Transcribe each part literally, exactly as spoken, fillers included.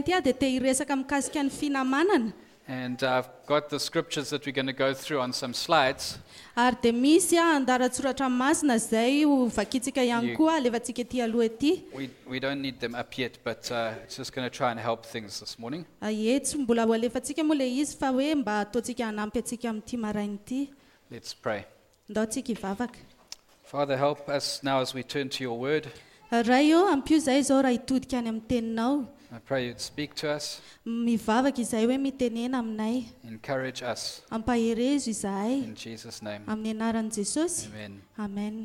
dia dia te hiresaka mikasika ny finamanana. And I've got the scriptures that we're going to go through on some slides. Ary dia misy a andaratsoratra masina izay ho vakitsika ihany You- koa alevantsika ety aloha ety. We, we don't need them up yet, but uh, it's just going to try and help things this morning. Ie tsy mbola ho alefantsika moa ilay izy fa hoe mba ataontsika hanampy antsika amin'ity maraina ity. Let's pray. Ndao tsika hivavaka. Father, help us now as we turn to your word. Ray eo ampio izay izao raha hitodika any amin'ny teninao. I pray you'd speak to us, Mivavaka izay hoe mitenena aminay. encourage us. Ampaherezo izahay In Jesus' name, amin'ny anaran'i Jesosy. amen. Amen.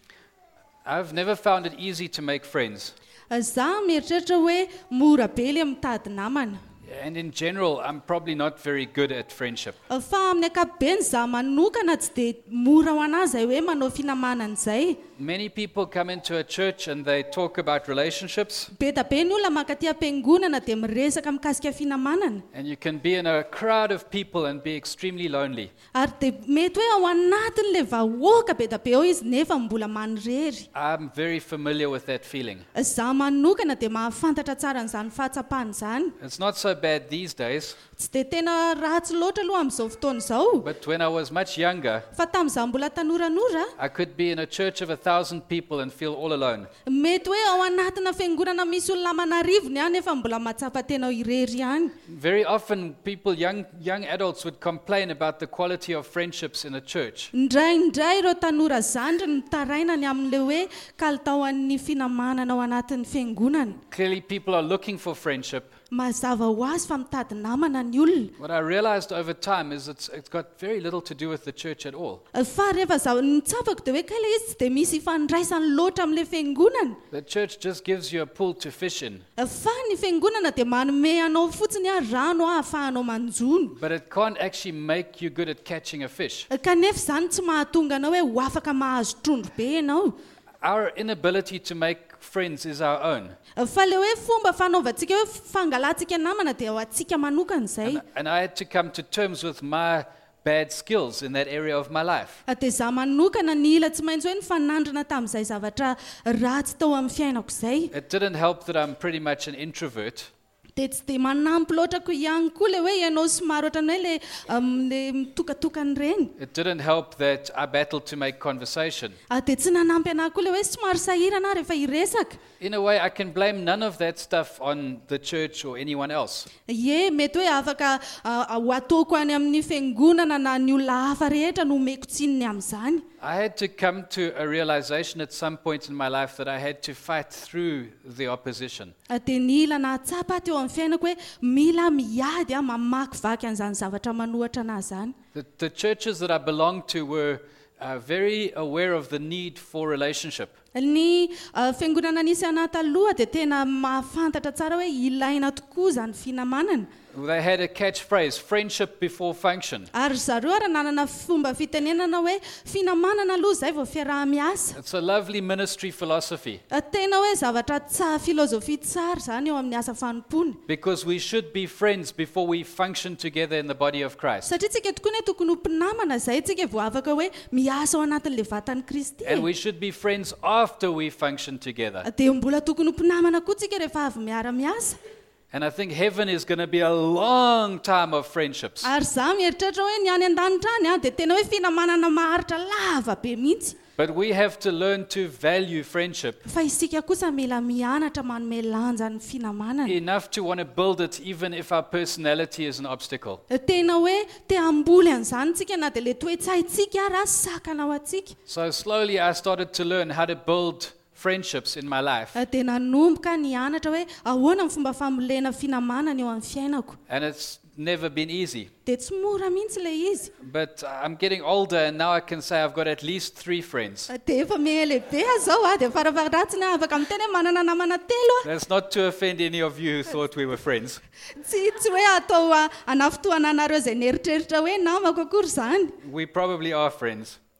I've never found it easy to make friends. Zaho mieritreritra hoe mora be ilay mitady namana. And in general, I'm probably not very good at friendship. Fa amin'ny ankapobeny zaho manokana tsy dia mora ho anahy izay hoe manao finamanana izay. Many people come into a church and they talk about relationships, Be da be ny olona mankaty am-piangonana dia miresaka mikasika finamanana. and you can be in a crowd of people and be extremely lonely. Ary dia mety hoe ao anatin'ilay vahoaka be da be ao izy nefa mbola manirery. I'm very familiar with that feeling. Zaho manokana dia mahafantatra tsara an'izany fahatsapana izany. It's not so bad these days, Tsy dia tena ratsy loatra aloha amin'izao fotoana izao. but when I was much younger, Fa tamin'izaho mbola tanoranora, I could be in a church of a thousand people and feel all alone. mety hoe ao anatina fiangonana misy olona manarivony ihany nefa mbola mahatsapa tena irery ihany. Very often, people, young, young adults, would complain about the quality of friendships in a church. Indraindray ireo tanora zandry ny tarainany amin'ilay hoe kalitaon'ny finamanana ao anatin'ny fiangonana. Clearly, people are looking for friendship. Mazava ho azy fa mitady namana ny olona. What I realized over time is it's, it's got very little to do with the church at all. Fa rehefa zaho nitsapako dia hoe kay ilay izy tsy dia misy ifandraisany loatra amin'ilay fiangonana. The church just gives you a pool to fish in, Fa ny fiangonana dia manome anao fotsiny a rano a ahafahanao manjono. but it can't actually make you good at catching a fish. Kanefa izany tsy mahatonga anao hoe ho afaka mahazo trondro be ianao. Our inability to make friends is our own. Fa ilay hoe fomba fanaovantsika hoe fangalantsika namana dia ho antsika manokana izay. And I had to come to terms with my bad skills in that area of my life. Dia zaho manokana ny ila tsy maintsy hoe nifanandrina tamin'izay zavatra ratsy tao amin'ny fiainako izay. It didn't help that I'm pretty much an introvert. Dia tsy dia manampy loatrako ihany koa ilay hoe ianao somary ohatran'ny hoe ilay um, ilay mitokatokana ireny. It didn't help that I battled to make conversation. Dia tsy nanampy anahy koa ilay hoe somary sahirana rehefa hiresaka. In a way, I can blame none of that stuff on the church or anyone else. Ie, mety hoe afaka uh, ho ataoko any amin'ny fiangonana na ny olona hafa rehetra no omeko tsininy amin'izany. I had to come to a realization at some point in my life that I had to fight through the opposition. Dia ny ila nahatsapa teo amin'ny fiainako hoe mila miady a mamakivaky an'izany zavatra manohatra anahy izany. The, the churches that I belonged to were uh, very aware of the need for relationship. Ny uh, fiangonana nisy anahy taloha dia tena mahafantatra tsara hoe ilaina tokoa izany finamanana. They had a catchphrase, friendship before function. Ary zareo ara nanana fomba fitenenana hoe finamanana aloha izay vao fiaraha-miasa. It's a lovely ministry philosophy Tena hoe zavatra tsa filozofia tsara izany eo amin'ny asa fanompony. because we should be friends before we function together in the body of Christ. Satria tsika tokoa ny tokony ho mpinamana izay tsika vao afaka hoe miasa ao anatin'ilay vatan'i Kristy. And we should be friends after we function together. Dia mbola tokony ho mpinamana koa tsika rehefa avy miara-miasa. And I think heaven is going to be a long time of friendships. Ary zaho mieritreritra hoe ny any an-danitra any a dia tena hoe finamanana maharitra lava be mihitsy. But we have to learn to value friendship Fa isika kosa mila mianatra manome lanja ny finamanana. enough to want to build it even if our personality is an obstacle. Tena hoe te hamboly an'izany tsika na dia ilay toetsaintsika ary sakana ao atsika. So slowly I started to learn how to build friendships in my life. Dia nanomboka nianatra hoe ahoana ny fomba famolena finamanana eo amin'ny fiainako. And it's never been easy. Dia tsy mora mihitsy ilay izy. But I'm getting older and now I can say I've got at least three friends. Dia efa mihelehibe zao a dia farafaratsy na afaka miteny hoe manana namana telo a. That's not to offend any of you who thought we were friends. Tsy tsy hoe atao hanafotoana anareo izay nieritreritra hoe namako akory izany. We probably are friends.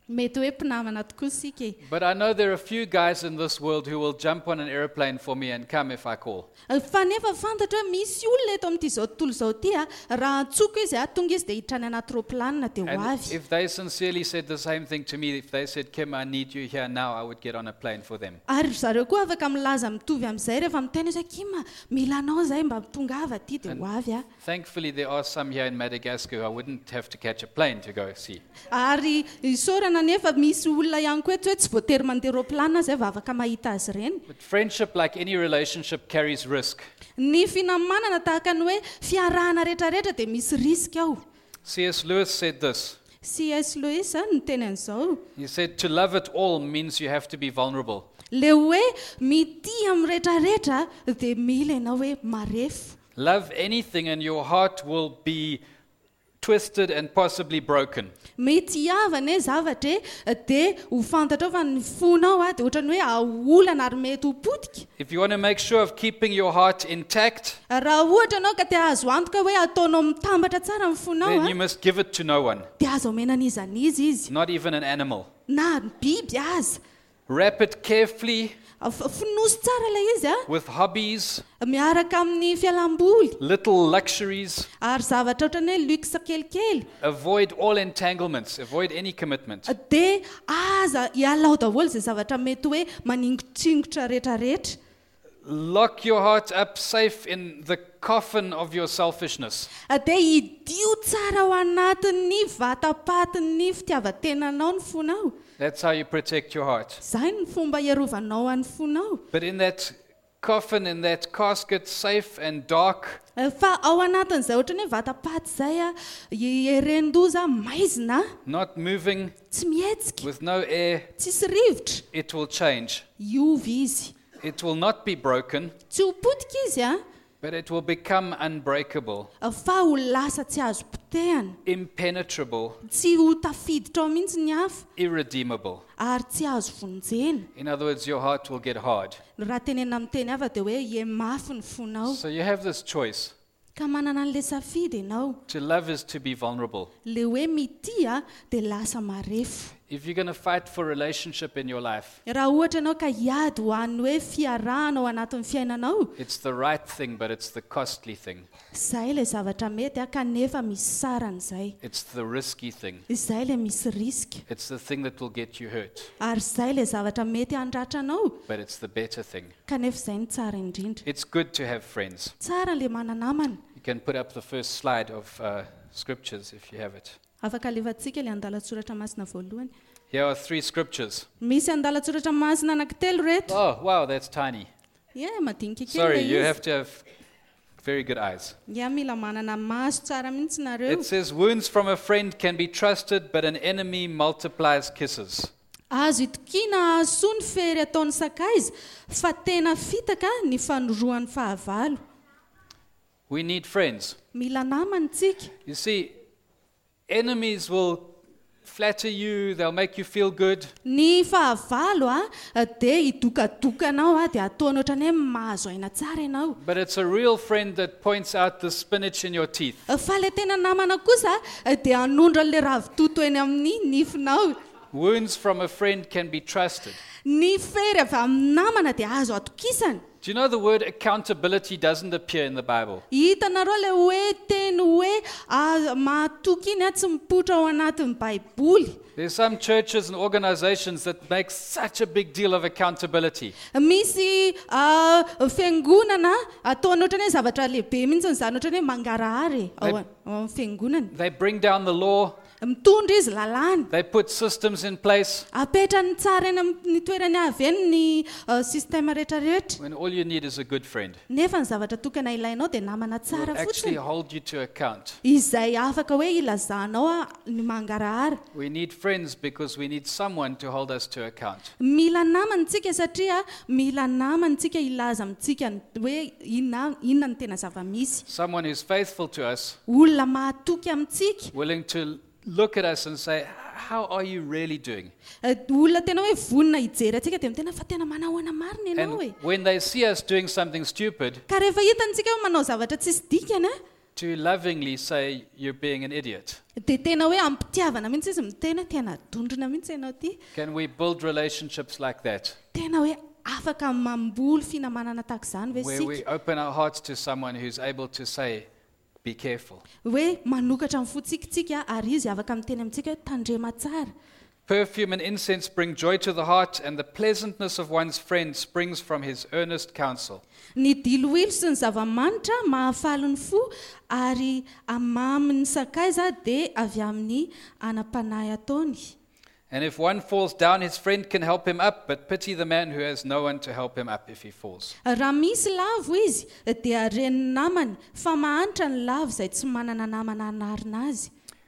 mety hoe mpinamana tokoa sika e. But I know there are a few guys in this world who will jump on an airplane for me and come if I call. Fa nefa fantatra hoe misy olona eto amin'ity zao tontolo zao ty a raha antsoko izy a tonga izy dia hitrany anaty roplanina dia ho And avy. if they sincerely said the same thing to me, if they said, Kim, I need you here now, I would get on a plane for them. Ary zareo koa afaka milaza mitovy amin'izay rehefa miteny hoe kima mila anao zay mba tongava aty dia ho avy a. Thankfully, there are some here in Madagascar who I wouldn't have to catch a plane to go see. Ary isaorana nefa misy olona ihany koa eto hoe tsy voatery mandeha roplanina zay va afaka mahita azy ireny. But friendship, like any relationship, carries risk. Ny finamanana tahaka ny hoe fiarahana rehetrarehetra dia misy riska ao. C S Lewis said this. C S Lewis a ny teny an'izao. He said, to love it all means you have to be vulnerable. Le hoe mity amin'ny rehetrarehetra dia mila ianao hoe marefo. Love anything and your heart will be twisted and possibly broken. Mety havana e zavatra e dia ho fantatra fa ny fonao a dia ohatrany hoe aolana ary mety ho potika. If you want to make sure of keeping your heart intact, Raha ohatra anao ka te azo antoka hoe ataonao mitambatra tsara ny fonao then you a must give it to no one, dia azo omenan'iza n'izy izy not even an animal. na biby aza. Wrap it carefully F- Finosy tsara ilay izy a with hobbies, miaraka amin'ny fialamboly little luxuries. ary zavatra ohatrany hoe luxe kelikely. Avoid all entanglements. Avoid any commitment. Dia aza hialao daholo izay zavatra mety hoe maningotsingitra rehetrarehetra. Lock your heart up safe in the coffin of your selfishness. Dia hidio tsara ao anatin'ny vatapatin'ny fitiavan-tenanao ny fonao. That's how you protect your heart. Izay ny fomba hiarovanao an'ny fonao. But in that coffin, in that casket, safe and dark, Fa ao anatin'izay ohatrany hoe vatapaty izay a herendoza maizina not moving, tsy mihetsika with no air, tsisy rivotra it will change. iovy izy. It will not be broken, Tsy ho potika izy a but it will become unbreakable, fa ho lasa tsy azo potehana, impenetrable, tsy ho tafiditra ao mihitsy ny hafa irredeemable. ary tsy azo vonjena. In other words, your heart will get hard. Raha tenena amin'ny teny hafa dia hoe ie mafy ny fonao. So you have this choice. Ka manana an'ilay safidy ianao. To love is to be vulnerable. Le hoe mity a dia lasa marefo. If you're going to fight for relationship in your life, Raha ohatra ianao ka hiady ho an'ny hoe fiarahana ao anatin'ny fiainanao, it's the right thing, but it's the costly thing. izay ilay zavatra mety a kanefa misy saran'izay. It's the risky thing. Izay ilay misy riska. It's the thing that will get you hurt, Ary izay ilay zavatra mety handratra anao, but it's the better thing. kanefa izay ny tsara indrindra. It's good to have friends. Tsara ilay mananamana. You can put up the first slide of uh, scriptures if you have it. Afaka alevantsika ilay andalatsoratra masina voalohany. Here are three scriptures. Misy andalatsoratra masina anankitelo reto. Oh, wow, that's tiny. Ie, madinika kely Sorry, ilay you izy. have to have very good eyes. Ia, mila manana maso tsara mihitsy nareo. It says, wounds from a friend can be trusted, but an enemy multiplies kisses. Azo itokina asoa ny fery ataon'ny sakaiza, fa tena fitaka ny fanoroan'ny fahavalo. We need friends. Mila namana tsika. You see, enemies will flatter you, they'll make you feel good, Ny fahavalo a dia hidokadokanao a dia ataony ohatrany hoe mahazo aina tsara ianao. but it's a real friend that points out the spinach in your teeth. Fa ilay tena namana kosa dia hanondra an'ilay ravitoto eny amin'ny nifinao. Wounds from a friend can be trusted. Ny fery avy amin'ny namana dia azo atokisana. Do you know the word accountability doesn't appear in the Bible? Hitanareo ilay hoe teny hoe ah, mahatoky iny a tsy mipoitra ao anatin'ny Baiboly. There's some churches and organizations that make such a big deal of accountability. Misy ah, fiangonana ataony ohatrany hoe zavatra lehibe mihitsy izany ohatrany hoe mangarahary ao ao amin'ny fiangonana. They bring down the law, Mitondra izy lalàna. they put systems in place, Apetrany tsara eny amin'ny toerany avy eny ny ah, sistema rehetrarehetra. when all you need is a good friend. Nefa ny zavatra tokana ilainao dia namana tsara Will actually fotsiny. hold you to account. Izay afaka hoe ilazanao a ny mangarahary. We need friends because we need someone to hold us to account. Mila namantsika satria mila namantsika ilaza amintsika ny hoe inona inona ny tena zava-misy. Someone who's faithful to us, Olona mahatoky amintsika. willing to look at us and say, how are you really doing? Eh, Olona tena hoe vonona hijery atsika dia tena fa tena manao ahoana marina ianao And e. when they see us doing something stupid, Ka rehefa hitantsika hoe manao zavatra tsisy dikana, to lovingly say you're being an idiot? dia tena hoe ampitiavana mihitsy izy mitena tena dondrina mihitsy ianao ty Can we build relationships like that, tena hoe afaka mamboly finamanana tahaka izany ve where sika we open our hearts to someone who's able to say, be careful? hoe manokatra amin'ny fotsikitsika ary izy afaka miteny amintsika hoe tandrema tsara. Perfume and incense bring joy to the heart, and the pleasantness of one's friend springs from his earnest counsel. Ny diloilo sy ny zava-manitra mahafaly ny fo ary amaminy sakaiza dia avy amin'ny anam-panahy ataony. And if one falls down, his friend can help him up, but pity the man who has no one to help him up if he falls. Raha misy lavo izy dia reny namany fa mahantra ny lavo izay tsy manana namana hanarina azy.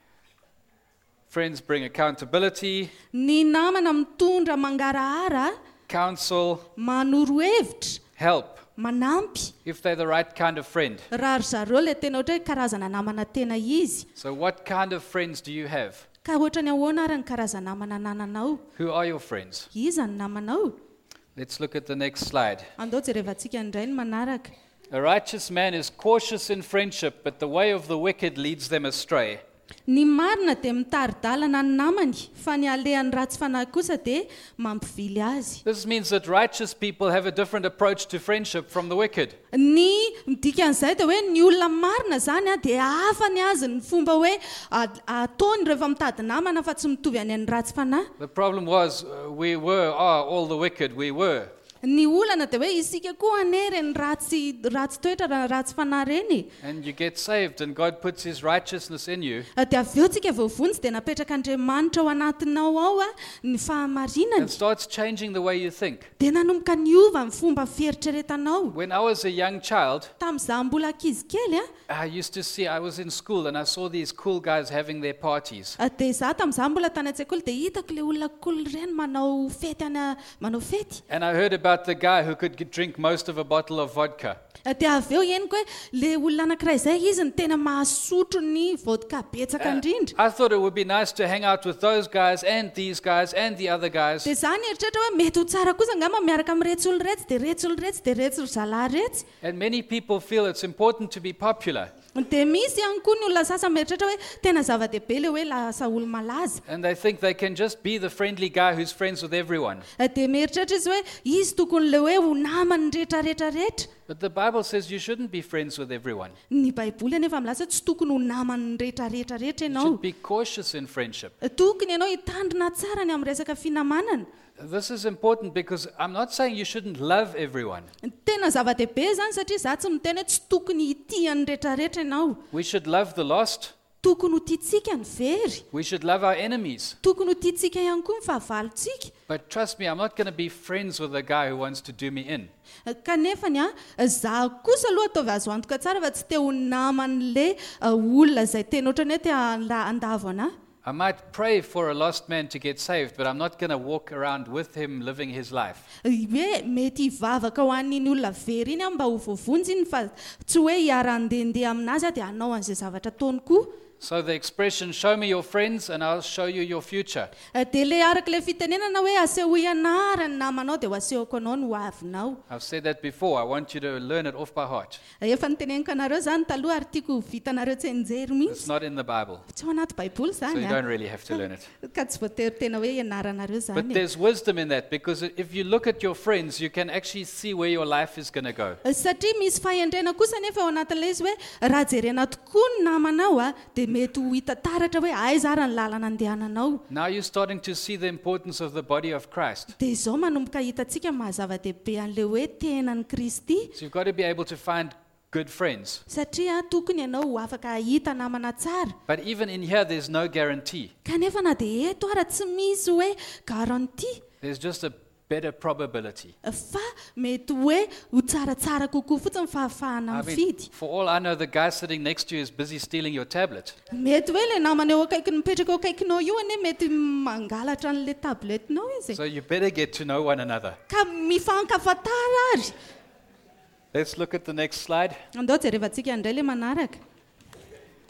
Friends bring accountability, Ny namana mitondra mangarahara, counsel, manoro hevitra, help, manampy. if they're the right kind of friend. Raha ry zareo ilay tena ohatra hoe karazana namana tena izy. So what kind of friends do you have? Ka ohatra ny ahoana ary ny karazana namana nananao? Who are your friends? Iza ny namanao? Let's look at the next slide. Andao jerevantsika indray ny manaraka. A righteous man is cautious in friendship, but the way of the wicked leads them astray. Ny marina dia mitari-dalana ny namany, fa ny alehan'ny ratsy fanahy kosa dia mampivily azy. This means that righteous people have a different approach to friendship from the wicked. Ny dikan'izay dia hoe ny olona marina zany a dia hafa ny azy ny fomba hoe a- ataony rehefa mitady namana fa tsy mitovy any amin'ny ratsy fanahy. The problem was uh, we were, are all the wicked, we were. Ny olana dia hoe isika koa anery ny ratsy ratsy toetra ra ratsy fanahy reny. And you get saved and God puts his righteousness in you Dia avy eo tsika vao vonjy dia napetraka Andriamanitra ao anatinao ao a ny fahamarinany and starts changing the way you think. dia nanomboka niova ny fomba fieritreretanao. When I was a young child, Tamin'izaho mbola ankizy kely a I used to see, I was in school and I saw these cool guys having their parties. dia izaho tamin'izaho mbola tany an-tsekoly dia hitako ilay olona cool ireny manao fety ana manao fety. And I heard about the guy who could g- drink most of a bottle of vodka. Dia avy eo henoko hoe ilay olona anankiray izay izy ny tena mahasotro ny vodka betsaka indrindra. I thought it would be nice to hang out with those guys and these guys and the other guys. Dia izaho nieritreritra hoe mety ho tsara kosa angamba miaraka amin'ny retsy olo retsy dia retsy olo retsy dia retsy olo zalahy retsy. And many people feel it's important to be popular. Dia misy ihany koa ny olona sasany mieritreritra hoe tena zava-dehibe ilay hoe lasa olo malaza. And they think they can just be the friendly guy who's friends with everyone. Dia mieritreritra izy hoe izy tokony ilay hoe ho namany rehetrarehetra rehetra. But the Bible says you shouldn't be friends with everyone. Ny baiboly anefa milaza tsy tokony ho namany rehetrarehetra rehetra You ianao. should be cautious in friendship. Tokony ianao hitandrina tsara ny amin'ny resaka finamanana. This is important because I'm not saying you shouldn't love everyone. Tena zava-dehibe zany satria za tsy miteny hoe tsy tokony hitiany rehetrarehetra ianao. We should love the lost. Tokony ho tiantsika ny very. We should love our enemies. Tokony ho tiantsika ihany koa ny fahavalontsika. But trust me, I'm not going to be friends with a guy who wants to do me in. Kanefany a za kosa aloha ataovy azo antoka tsara fa tsy te ho naman'le olona izay tena ohatrany hoe te handa- handavo anahy. I might pray for a lost man to get saved, but I'm not going to walk around with him living his life. Hoe mety hivavaka ho an'iny olona very iny aho mba ho voavonjy iny fa tsy hoe hiara-ndehandeha aminazy aho dia hanao an'izay zavatra ataony koa. So the expression, show me your friends and I'll show you your future. Dia ilay araka ilay fitenenana hoe aseho ianara ny namanao dia ho asehoko anao ny ho avinao. I've said that before. I want you to learn it off by heart. Efa niteneniko anareo zany taloha ary tiako vitanareo tsy enjery It's mihitsy. not in the Bible, Tsy ao anaty baiboly so zany you a. don't really have to learn it. Ka tsy voatery tena hoe ianaranareo But zany. there's wisdom in that because if you look at your friends, you can actually see where your life is going to go. Satria misy fahendrena kosa nefa ao anatin'ilay izy hoe raha jerena tokoa ny namanao a dia mety ho hita taratra hoe aiza ary ny lalana andehananao. Now you're starting to see the importance of the body of Christ. Dia izao manomboka hitantsika mahazava-dehibe an'ilay hoe tenan'ny Kristy. So you've got to be able to find good friends. Satria tokony ianao ho afaka hahita namana tsara. But even in here, there's no guarantee. Kanefa na dia eto ara tsy misy hoe garantie. There's just a better probability. Fa mety hoe ho tsaratsara kokoa fotsiny fahafahana I mifidy. mean, for all I know, the guy sitting next to you is busy stealing your tablet. Mety hoe ilay namana eo akaikiny mipetraka eo akaikinao io ane mety mangalatra an'ilay tabletinao izy. So you better get to know one another. Ka mifankafantara ary. Let's look at the next slide. Andao jerevantsika indray ilay manaraka.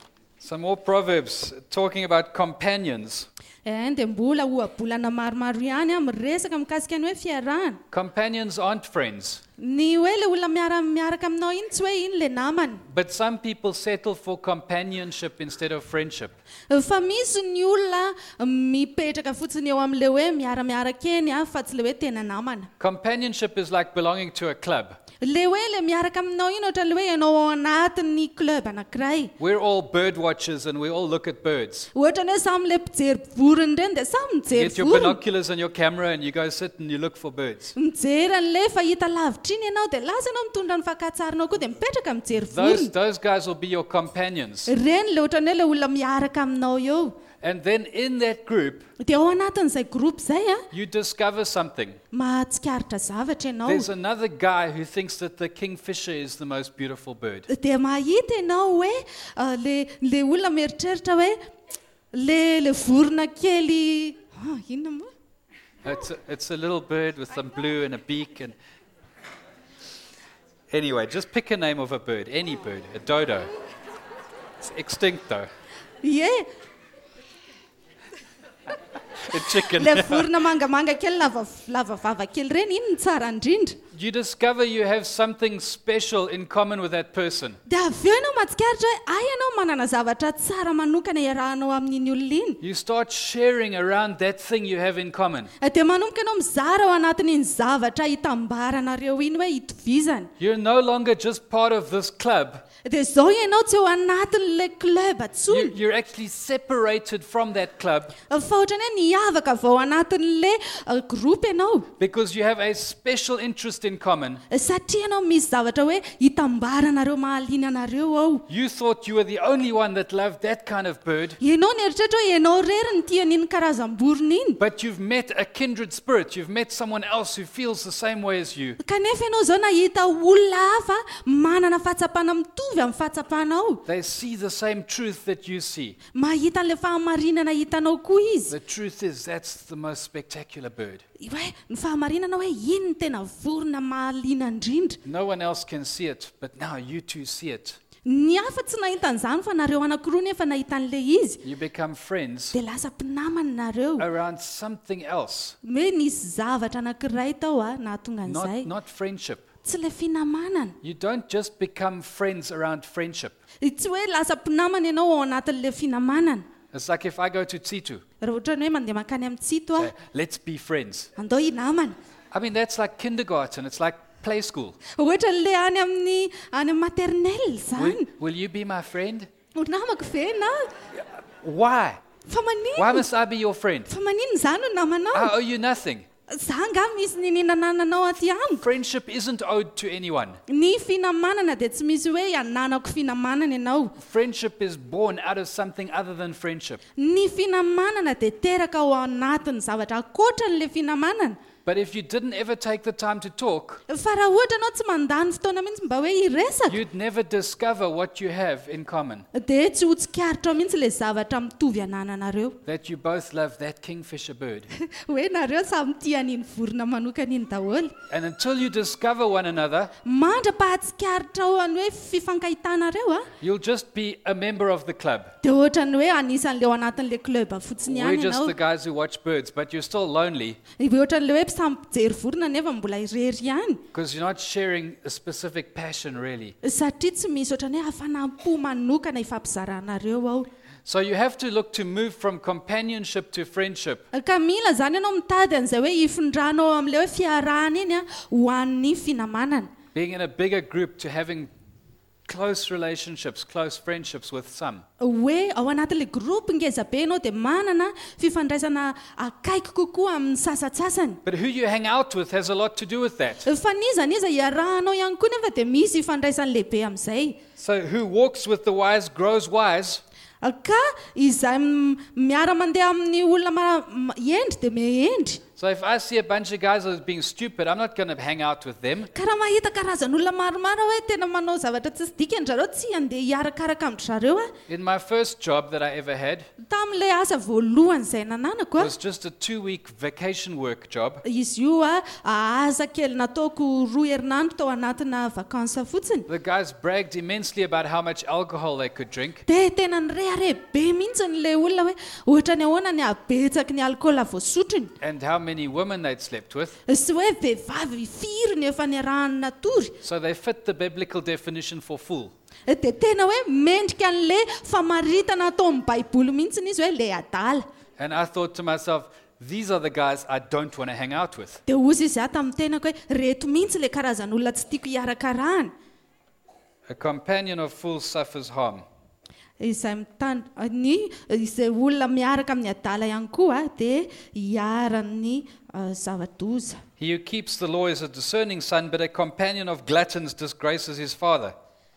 Some more Proverbs talking about companions. Eh, dia mbola ohabolana maromaro ihany a miresaka mikasika ny hoe fiarahana. Companions aren't friends, Ny hoe le olona miara miaraka aminao iny tsy hoe iny le namana. but some people settle for companionship instead of friendship. Fa misy ny olona mipetraka fotsiny eo amin'le hoe miara-miaraka eny a fa tsy le hoe tena namana. Companionship is like belonging to a club. Le hoe le miaraka aminao iny ohatra le hoe ianao ao anatin'ny club anankiray. We're all bird watchers and we all look at birds. Ohatra ny hoe samy le mpijery vorona ireny dia samy You mijery get your vorona. binoculars and your camera and you go sit and you look for birds. Mijery an'le fahita lavitra iny ianao dia lasa ianao mitondra ny fankatsarinao koa dia mipetraka mijery Those, vorona. those guys will be your companions. Ireny le ohatra ny hoe le olona miaraka aminao eo. And then in that group, Dia ao anatin'izay groupe izay a, you discover something. mahatsikaritra zavatra ianao. There's another guy who thinks that the kingfisher is the most beautiful bird. Dia mahita ianao hoe ah, le le olona mieritreritra hoe le le vorona kely ah, inona moa? It's a, it's a little bird with some blue and a beak. And anyway, just pick a name of a bird, any bird, a dodo. It's extinct though. Yeah. A chicken. Le vorona mangamanga kely lava lava vava kely reny iny ny tsara indrindra. You discover you have something special in common with that person. Dia avy eo ianao mahatsikaritra hoe ay ianao manana zavatra tsara manokana iarahanao amin'iny olona iny. You start sharing around that thing you have in common. Dia manomboka ianao mizara ao anatin'iny zavatra hitambaranareo iny hoe hitovizana. You're no longer just part of this club. Dia zao ianao tsy eo anatin'le club You, atsony. you're actually separated from that club Fa ohatrany hoe niavaka avy ao anatin'le uh, groupe ianao. because you have a special interest in common. Satria ianao misy zavatra hoe hitambaranareo mahaliana anareo ao. You thought you were the only one that loved that kind of bird, Ianao nieritreritra hoe ianao rery ny tia an'iny karazam-borona iny. but you've met a kindred spirit. You've met someone else who feels the same way as you. Kanefa ianao zao nahita olona hafa manana fahatsapana mitovy amin'ny fahatsapanao. They see the same truth that you see. Mahita an'le fahamarinana hitanao koa izy. The truth is that's the most spectacular bird. Hoe ny fahamarinana hoe iny ny tena vorona mahaliana indrindra. No one else can see it, but now you two see it. Ny hafa tsy nahita an'izany fa nareo anankiroa nefa nahita an'le izy. You become friends Dia lasa mpinamana nareo. around something else, Hoe nisy zavatra anankiray tao a nahatonga not, an'izay. not friendship. Tsy le finamanana. You don't just become friends around friendship. Tsy hoe lasa mpinamana ianao ao anatin'le finamanana. It's like if I go to Tsitu, Raha ohatra ny hoe mandeha makany amin'ny tsito say, a, let's be friends. andao hinamana. I mean, that's like kindergarten. It's like play school. Ohatra le any amin'ny any amin'ny maternelle Will, zany. will you be my friend? Ho namako ve na? Why? Fa Why manino? must I be your friend? Fa manino zany ho I namanao? owe you nothing. Za nga misy ny ninanananao aty amiko. Friendship isn't owed to anyone. Ny finamanana dia tsy misy hoe ananako finamanana ianao. Friendship is born out of something other than friendship. Ny finamanana dia teraka ao anatin'ny zavatra ankoatran'le finamanana. But if you didn't ever take the time to talk, Fa raha ohatra anao tsy mandany fotoana mihitsy mba hoe hiresaka, you'd never discover what you have in common. dia tsy ho tsikaritra ao mihitsy le zavatra mitovy anananareo. That you both love that kingfisher bird. Hoe nareo samy tia an'iny vorona manokana iny daholo. And until you discover one another, Mandra-pahatsikaritra ao any hoe fifankahitanareo a, you'll just be a member of the club. dia ohatrany hoe anisan'le ao anatin'le club fotsiny We're ihany just ianao. the guys who watch birds, but you're still lonely Ohatran'le hoe samy mpijery vorona nefa mbola irery ihany. because you're not sharing a specific passion really. Satria tsy misy ohatrany hoe hafanam-po manokana ifampizaranareo ao. So you have to look to move from companionship to friendship. Ka mila zany ianao mitady an'izay hoe hifindranao amin'le hoe fiarahana iny a ho an'ny finamanana. Being in a bigger group to having close relationships, close friendships with some. Hoe ao anatin'le groupe ngeza be ianao dia manana fifandraisana akaiky kokoa amin'ny sasatsasany. But who you hang out with has a lot to do with that. Fa niza niza iarahanao ihany koa nefa dia misy ifandraisany lehibe amin'izay. So who walks with the wise grows wise, Ka izay m- miara mandeha amin'ny olona ma- ma- endry dia miendry. So if I see a bunch of guys that are being stupid, I'm not going to hang out with them. ka raha mahita karazan'olona maromaro hoe tena manao zavatra tsy sy dikany zareo tsy andeha hiarakaraka amin'ny zareo a. In my first job that I ever had, Tamin'ilay asa voalohany izay nananako it a, was just a two-week vacation work job. izy io a asa kely nataoko roa herinandro tao anatina vakansa fotsiny. The guys bragged immensely about how much alcohol they could drink. Dia tena nirehare be mihitsy n'ilay olona hoe ohatra ny ahoana ny abetsaky ny alkola voasotrony. And how many women they'd slept with. Sy hoe vehivavy firy ny efa niarahany natory. So they fit the biblical definition for fool. Dia tena hoe mendrika an'ilay famaritana atao amin'ny baiboly mihitsy izy hoe ilay adala. And I thought to myself, these are the guys I don't want to hang out with. Dia ozy izy aho tamin'ny tenako hoe reto mihitsy ilay karazan'olona tsy tiako hiarakarahana. A companion of fools suffers harm. Izay mitand- ny izay olona miaraka amin'ny adala ihany koa dia hiaran'ny uh, zava-doza. He who keeps the law is a discerning son, but a companion of gluttons disgraces his father.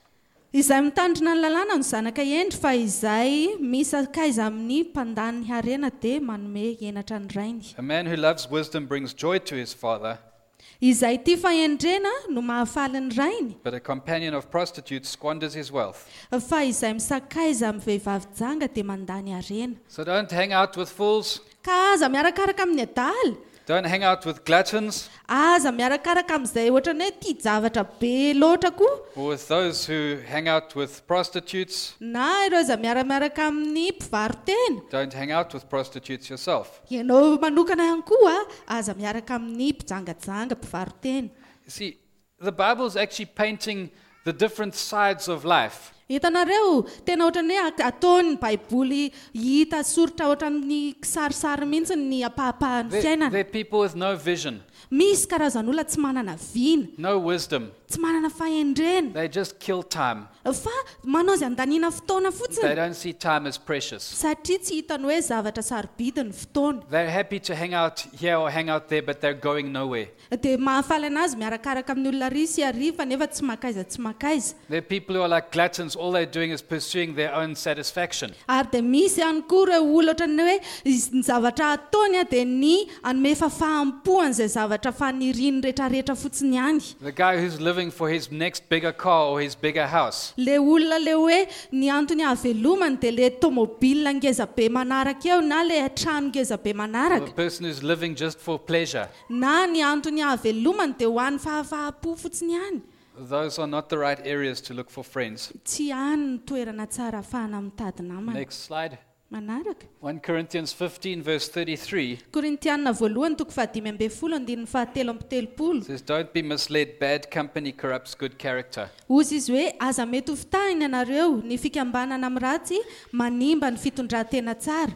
Izay mitandrina ny lalàna ny zanaka endry fa izay misakaiza amin'ny mpandaniny harena dia manome henatra ny rainy. A man who loves wisdom brings joy to his father, Izay tia fahendrena no mahafaly ny rainy, but a companion of prostitutes squanders his wealth. fa izay misakaiza amin'ny vehivavy janga dia mandany harena. So don't hang out with fools. Ka aza miarakaraka amin'ny adala, Don't hang out with gluttons, aza miarakaraka amin'izay ohatra ny hoe tia zavatra be loatra koa, or with those who hang out with prostitutes. na ireo iza miaramiaraka amin'ny mpivarotena. Don't hang out with prostitutes yourself. Ianao manokana ihany koa aza miaraka amin'ny mpijangajanga mpivarotena. You see, the Bible is actually painting the different sides of life. Hitanareo tena ohatra ny hoe ataony baiboly hita soritra ohatra ny kisarisary mihitsy ny apahapahan'ny They're, fiainana. they're people with no vision, Misy karazan'olona tsy manana vina, no wisdom. tsy manana fahendrena, They just kill time. fa manao izay andaniana fotoana They fotsiny don't see time as precious. satria tsy hitany hoe zavatra sarobidy ny fotoana. They're happy to hang out here or hang out there, but they're going nowhere. Dia mahafaly anazy miarakaraka amin'ny olona risy arifa nefa tsy makaiza tsy makaiza. They're people who are like gluttons. All they're doing is pursuing their own satisfaction. Ary dia misy ihany koa ireo olona ohatra ny hoe izy- ny zavatra ataony a dia ny anome fafahampoany izay zavatra faniriany rehetrarehetra fotsiny ihany. The guy who's living for his next bigger car or his bigger house. Le olona le hoe ny antony havelomany dia le tomobile ngeza be manaraka eo na le trano ngeza be Or manaraka, the person who's living just for pleasure. na ny antony havelomany dia ho an'ny fahafahampo fotsiny ihany. Those are not the right areas to look for friends. Tsy any ny toerana tsara ahafahana mitady namana. Next slide. Manaraka. First Corinthians fifteen verse thirty-three Korintianina voalohany toko fahadimy ambin'ny folo andininy fahatelo amby telopolo. says, "Don't be misled. Bad company corrupts good character." Ozy izy hoe aza mety ho fitahina ianareo ny fikambanana amin'ny ratsy manimba ny fitondran-tena tsara.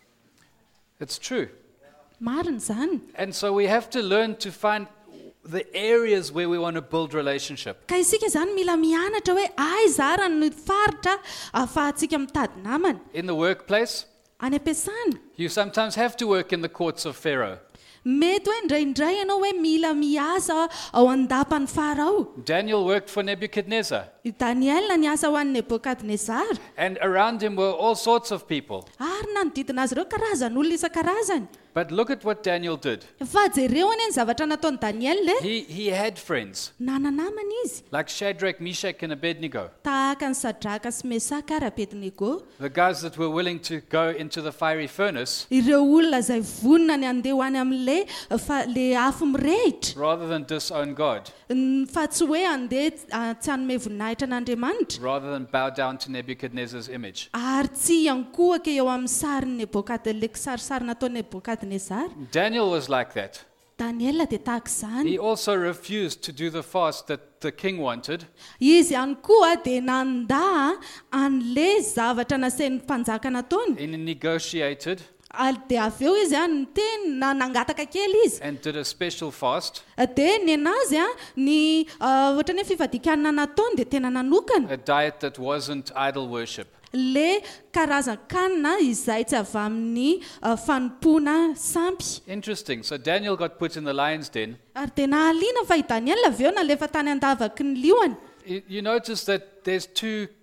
It's true. Marina izany. And so we have to learn to find the areas where we want to build relationship. Ka isika izany mila mianatra hoe aiza ara ny faritra ahafahantsika mitady namana. In the workplace, Any ampiasana. you sometimes have to work in the courts of Pharaoh. Mety hoe indraindray ianao hoe mila miasa ao an-dapan'ny farao. Daniel worked for Nebuchadnezzar, I Daniel niasa ho an'i Nebukadnezar. and around him were all sorts of people. Ary nanodidina azy ireo karazan'olona isan-karazany. But look at what Daniel did. Fa jereo any ny zavatra nataon'i Daniel le He, he had friends nananamana izy. like Shadrach, Meshach, and Abednego, Tahaka ny Sadraka sy Mesaka ary Abednego. the guys that were willing to go into the fiery furnace Ireo olona izay vonona ny andeha ho any amin'le fa- le afo mirehitra. rather than disown God, N- Fa tsy hoe andeha ah, tsy hanome voninahitra an'Andriamanitra. rather than bow down to Nebuchadnezzar's image. Ary tsy iankohaka eo amin'ny sarin'ny Nebukad- le kisarisary nataon'i Nebukadnezar. Daniel was like that. Daniel dia tahaka izany. He also refused to do the fast that the king wanted, Izy ihany koa dia nanda an'le zavatra nasain'ny mpanjaka nataony. and he negotiated Al- Dia avy eo izy a niteny na nangataka kely izy. and did a special fast, Dia ny anazy a ny ah, ohatra ny hoe fivadikanana nataony dia tena nanokana. a diet that wasn't idol worship. Le karazan-kanina izay tsy avy amin'ny ah, fanompoana sampy. Interesting. So Daniel got put in the lion's den. Ary dia nahaliana fa i Daniel avy eo nalefa tany an-davaky ny liona. You you notice that there's two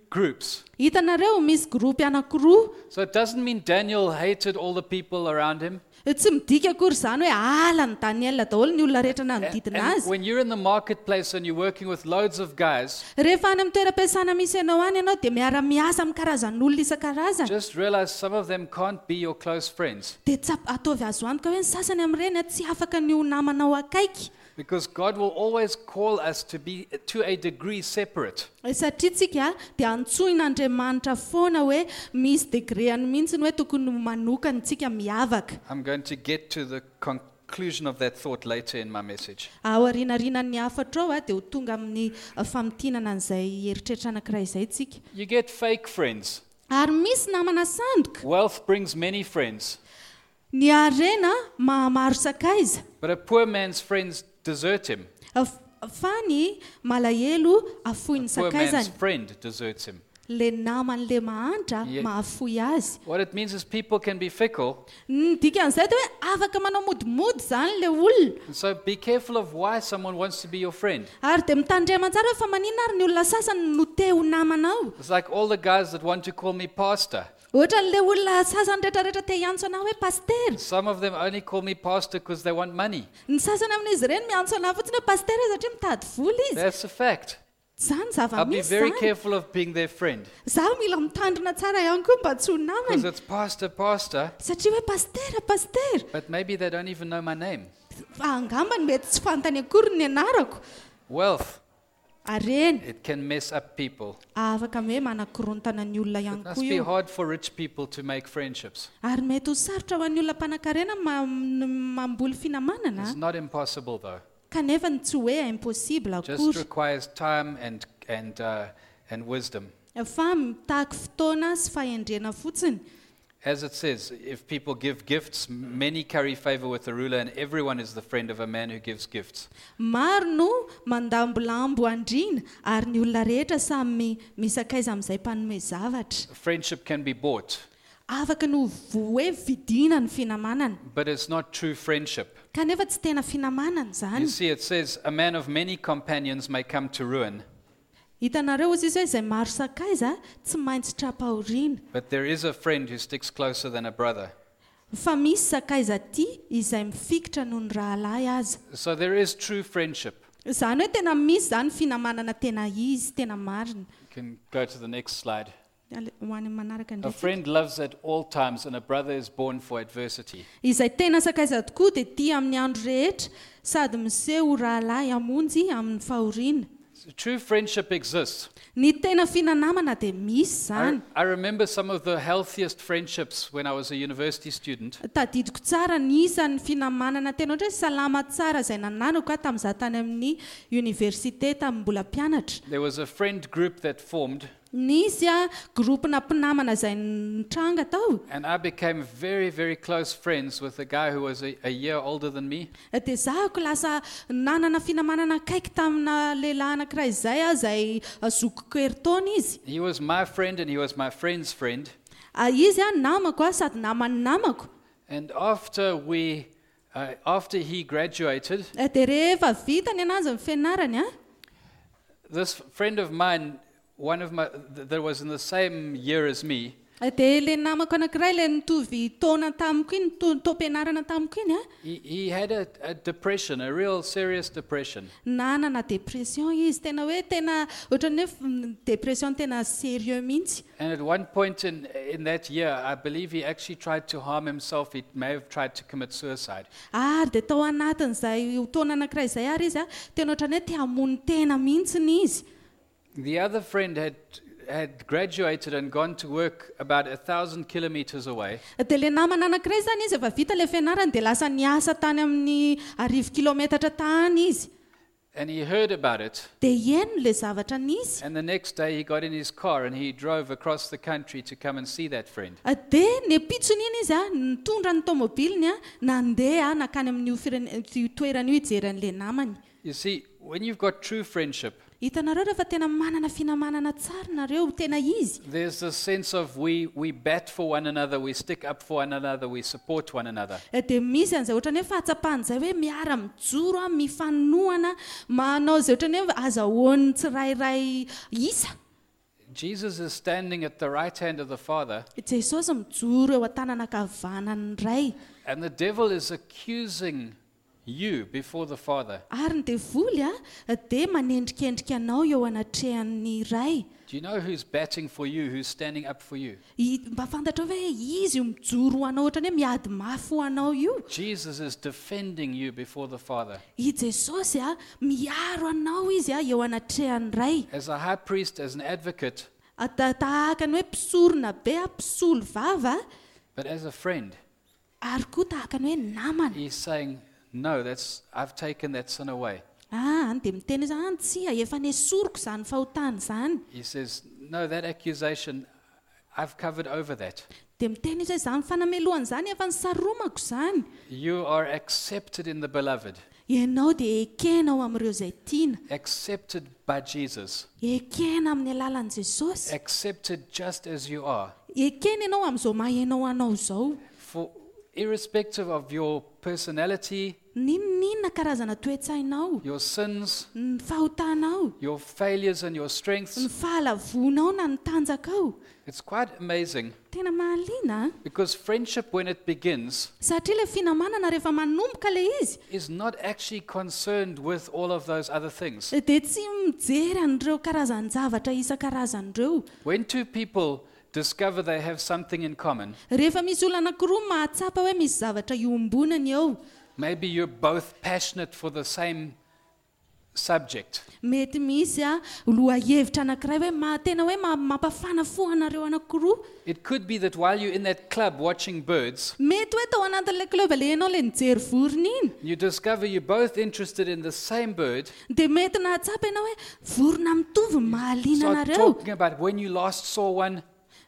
groups. Hitanareo misy grupy anankiroa. So it doesn't mean Daniel hated all the people around him. Tsy midika akory zany hoe ala ny Daniel daholo ny olona rehetra And, nanodidina and azy. when you're in the marketplace and you're working with loads of guys, Rehefa any amin'ny toeram-piasana misy ianao any ianao dia miara-miasa amin'ny karazan'olona isan-karazany. just realize some of them can't be your close friends. Dia tsap ataovy azo antoka hoe ny sasany amin'ireny tsy afaka ny ho namanao akaiky. Because God will always call us to be, to a degree, separate. Satria tsika dia antsoin'Andriamanitra foana hoe misy degréany mihitsy ny hoe tokony manokana tsika miavaka. I'm going to get to the conclusion of that thought later in my message. Ao arinarian'ny hafatra ao dia ho tonga amin'ny famitinana an'izay heritreritra anankiray izay tsika. You get fake friends. Ary misy namana sandoka. Wealth brings many friends. Ny harena mahamaro sakaiza. But a poor man's friends desert him. F- Fa ny malahelo afohy ny Poor man's sakaizany. friend deserts him. Le naman'le mahantra Ye- mahafohy azy. What it means is people can be fickle. Ny dikan'izay dia hoe afaka manao modimody zany le olona. And so be careful of why someone wants to be your friend. Ary dia mitandrema tsara hoe fa maninona ary ny olona sasany no te ho namanao. It's like all the guys that want to call me pastor. Ohatra n'le olona sasany rehetrarehetra te hiantso anao hoe paster. Some of them only call me pastor because they want money. Ny sasany amin'izy ireny miantso anahy fotsiny hoe paster satria mitady vola izy. That's a fact. Zany I'll be zava-misy very zany. careful of being their friend. Zaho mila mitandrina tsara ihany koa mba tsy ho Because namany. it's pastor, pastor, Satria hoe paster, paster. but maybe they don't even know my name. Fa angambany mety tsy fantany akory ny anarako. Wealth, Areny it can mess up people. afaka hoe manakorontana ny olona It ihany must koa be io. hard for rich people to make friendships. Ary mety ho sarotra ho an'ny olona mpanan-karena ma- m- mamboly finamanana. It's not impossible though. Kanefa ny tsy hoe impossible Just akory. requires time and and uh, and wisdom. Fa mitaky fotoana sy fahendrena fotsiny. As it says, if people give gifts, many carry favor with the ruler, and everyone is the friend of a man who gives gifts. Maro no mandambolambo andrina ary ny olona rehetra samy misakaiza amin'izay mpanome zavatra. Friendship can be bought, Afaka no vo- hoe vidina ny finamanana. but it's not true friendship. Kanefa tsy tena finamanana You zany. see, it says, a man of many companions may come to ruin, Hitanareo izy hoe izay maro sakaiza tsy maintsy trapahoriana. but there is a friend who sticks closer than a brother. Fa misy sakaiza ty izay mifikitra noho ny rahalahy aza. So there is true friendship. Zany hoe tena misy zany finamanana tena izy, tena marina. You can go to the next slide. Ale- ho any manaraka A indray. friend loves at all times, and a brother is born for adversity. Izay tena sakaiza tokoa dia tia amin'ny andro rehetra sady miseho rahalahy hamonjy amin'ny fahoriana. So true friendship exists. Ny tena finanamana dia misy I, zany. I remember some of the healthiest friendships when I was a university student. Tadidiko tsara ny isan'ny finamanana tena ohatra hoe salama tsara izay nananako aho tamin'izaho tany amin'ny université tamin'ny mbola mpianatra. There was a friend group that formed, Nisy a grupina mpinamana izay nitranga tao. and I became very, very close friends with a guy who was a, a year older than me. Dia zahako lasa nanana finamanana akaiky tamina lehilahy anankiray izay a izay zokiko eritaona izy. He was my friend, and he was my friend's friend. Ah, izy a namako a sady namany namako. And after we, uh, after he graduated, Dia rehefa vitany anazy ny fianarany a, this friend of mine, one of my, th- that was in the same year as me, dia le namako anankiray le nitovy taona tamiko iny, to- taom-pianarana tamiko iny a, he, he had a, a depression, a real serious depression. nanana depression izy tena hoe tena ohatrany hoe f- depression tena sérieux mihitsy. And at one point in, in that year, I believe he actually tried to harm himself. He may have tried to commit suicide. Ary dia tao anatin'izay taona anankiray izay ary izy a tena ohatrany hoe te hamono tena mihitsiny izy. The other friend had, had graduated and gone to work about a thousand kilometers away. Dia le namana anankiray zany izy efa vita le fianarany dia lasa niasa tany amin'ny arivo kilometatra tany izy. And he heard about it. Dia eno le zavatra nisy. And the next day he got in his car and he drove across the country to come and see that friend. Dia ny pitsony iny izy a nitondra ny tomobiliny a nandeha nakany amin'io firene- io toerana io hijeran'le namany. You see, when you've got true friendship, Hitanareo rehefa tena manana finamanana tsara nareo tena izy. there's this sense of we, we bat for one another, we stick up for one another, we support one another. Dia misy an'izay ohatrany hoe fahatsapahana izay hoe miara mijoro a mifanohana manao izay ohatrany hoe azahoan'ny tsirairay isa. Jesus is standing at the right hand of the Father, jesosy mijoro eo an-tanana ankavanany ray, and the devil is accusing you before the Father. ary ny devoly a dia manendrikendrika anao eo anatrehan'ny ray. Do you know who's batting for you, who's standing up for you? I- mba fantatra hoe izy io mijoro ho anao ohatrany hoe miady mafy ho anao io. Jesus is defending you before the Father. I jesosy a miaro anao izy a eo anatrehan'ny ray. As a high priest, as an advocate, Ata- tahaka ny hoe mpisorona be a mpisolo vava, but as a friend, ary koa tahaka ny hoe namana. he's saying, no, that's I've taken that sin away. Ah, any dia miteny izy any tsia efa nesoroko izany fahotany izany. He says, no, that accusation, I've covered over that. Dia miteny izy hoe izany fanamelohana izany efa nisaromako izany. You are accepted in the beloved, Ianao dia ekena ao amin'ireo izay tiana, accepted by Jesus, ekena amin'ny alalan'i Jesosy, accepted just as you are. ekena ianao amin'izao maha ianao anao izao. For irrespective of your personality, Ninonninona karazana toetsainao, your sins, ny fahotanao, your failures and your ny strengths, fahalavonao na ny tanjakao. it's quite amazing Tena mahaliana, because friendship, when it begins, satria ilay finamanana rehefa manomboka ilay izy, is not actually concerned with all of those other things. dia tsy mijery an'ireo karazan-javatra isan-karazan'ireo. When two people discover they have something in common, Rehefa misy olona anankiroa mahatsapa hoe misy zavatra iombonany eo, maybe you're both passionate for the same subject, mety misy a lohahevitra anankiray hoe ma- tena hoe ma- mampafana fo anareo anankiroa. it could be that while you're in that club watching birds, Mety hoe tao anatin'ilay klub ilay ianao ilay nijery vorona iny, you discover you're both interested in the same bird, dia mety nahatsapa ianao hoe vorona mitovy ny mahaliana start anareo. talking about when you last saw one.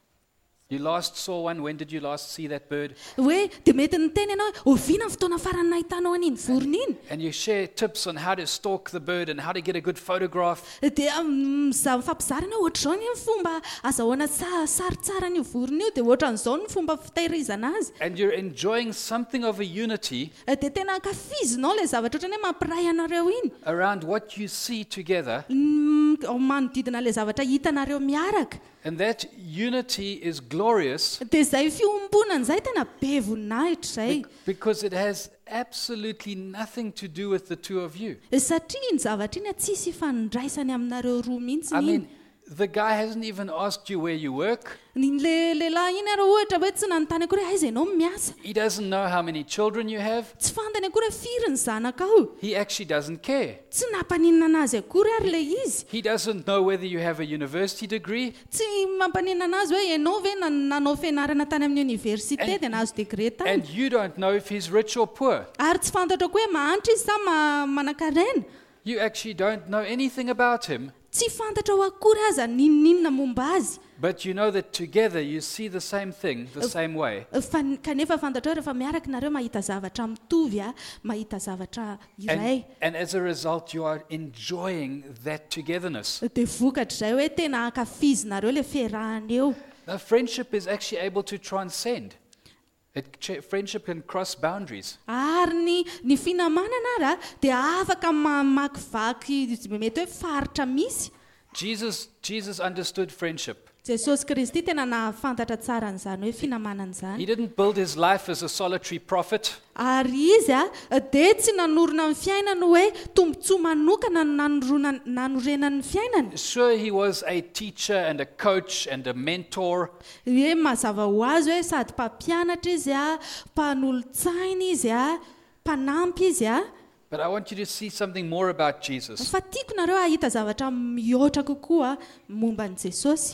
You last saw one, when did you last see that bird? Hoe dia mety niteny ianao hoe oviana ny fotoana farany nahitanao an'iny vorona iny. And you share tips on how to stalk the bird and how to get a good photograph. Dia mm, za- mifampizara ianao ohatr'izao ny fomba azahoana sa- sary tsara ny vorona io, dia ohatran'izao ny fomba fitahirizana azy. And you're enjoying something of a unity Dia tena ankafizinao ilay zavatra ohatrany hoe mampiray anareo iny. around what you see together. Mm, ao manodidina ilay zavatra hitanareo miaraka. And that unity is glorious Dia izay fiombonana izay tena be voninahitra izay. because it has absolutely nothing to do with the two of you. Satria ny zavatra iny tsisy ifandraisany aminareo roa mihitsy I iny. mean, the guy hasn't even asked you where you work. Ny le lehilahy iny ary ohatra hoe tsy nanontany akory hoe aiza ianao miasa. He doesn't know how many children you have. Tsy fantany akory hoe firy ny zanakao. He actually doesn't care. Tsy nampaninina anazy akory ary ilay izy. He doesn't know whether you have a university degree. Tsy mampaninina anazy hoe ianao ve nan- nanao fianarana tany amin'ny université And- dia nahazo degré tany. And you don't know if he's rich or poor. Ary tsy fantatrako hoe mahantra izy sa ma- manan-karena. You actually don't know anything about him, Tsy fantatra ho akory aza ninonninona momba azy. but you know that together you see the same thing the same way. Fa- Kanefa fantatra hoe rehefa miaraka nareo mahita zavatra mitovy a, mahita zavatra iray. And, and as a result, you are enjoying that togetherness. Dia vokatra izay hoe tena ankafizinareo ilay fiarahana eo. Now, friendship is actually able to transcend. It, ch- friendship can cross boundaries. Ary ny ny finamanana ary a dia afaka mamakivaky mety hoe faritra misy. Jesus, Jesus understood friendship. Jesosy Kristy tena nahafantatra tsara an'izany hoe finamanana He izany. didn't build his life as a solitary prophet. Ary izy a dia tsy nanorona ny fiainany hoe tombontsoa manokana no nanorona- nanorenany ny fiainany. Sure, he was a teacher and a coach and a mentor, Hoe mazava ho azy hoe sady mpampianatra izy a, mpanolotsaina izy a, mpanampy izy a. but I want you to see something more about Jesus. Fa tiako nareo ahita zavatra mihoatra kokoa momba ny Jesosy.